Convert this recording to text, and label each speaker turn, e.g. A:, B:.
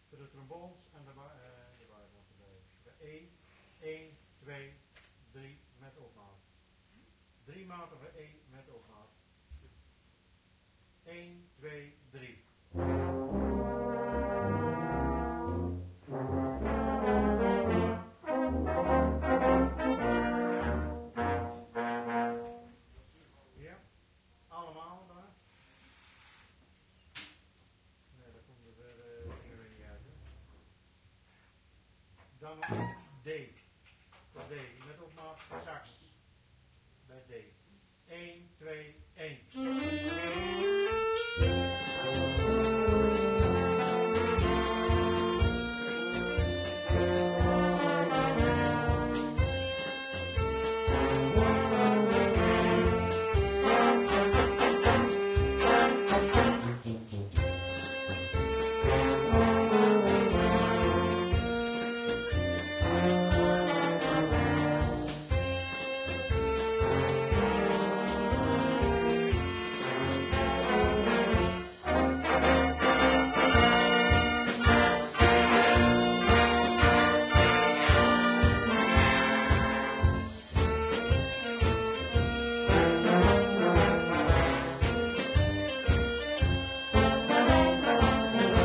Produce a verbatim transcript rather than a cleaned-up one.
A: Voor de trombones en de, uh, de bijbels erbij. één, één, twee, drie met opmaat. Drie maten voor één met opmaat. één, twee, drie. Ja, allemaal daar. Nee, daar komt er weer uh, dingen weer niet uit. Hè. Dan